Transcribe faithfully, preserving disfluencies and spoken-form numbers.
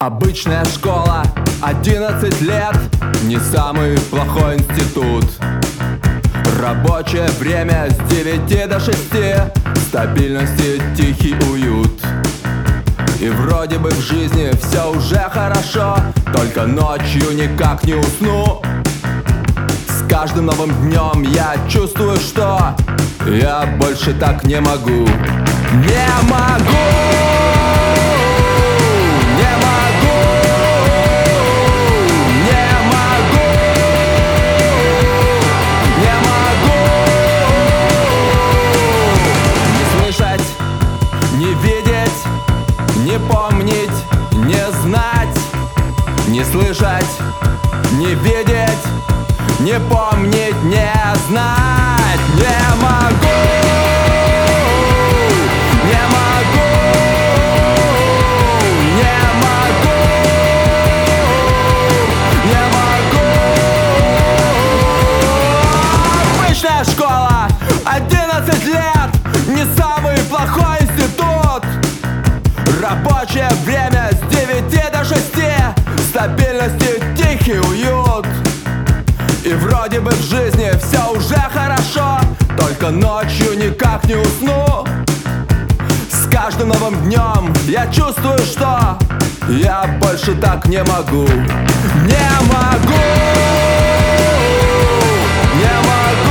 Обычная школа, одиннадцать лет, не самый плохой институт. Рабочее время с девяти до шести, стабильности тихий уют. И вроде бы в жизни все уже хорошо, только ночью никак не усну. С каждым новым днем я чувствую, что я больше так не могу. Не могу! Не могу! Не могу! Не могу! Не слышать, не видеть, не помнить, не знать. Не слышать, не видеть, не помнить, не знать. Не могу! Не могу! Не могу! Не могу! Обычная школа, одиннадцать лет, не самый плохой институт. Рабочее время с девяти до шести, стабильности тихий уют. И вроде бы в жизни все уже хорошо, только ночью никак не усну. С каждым новым днем я чувствую, что я больше так не могу. Не могу! Не могу!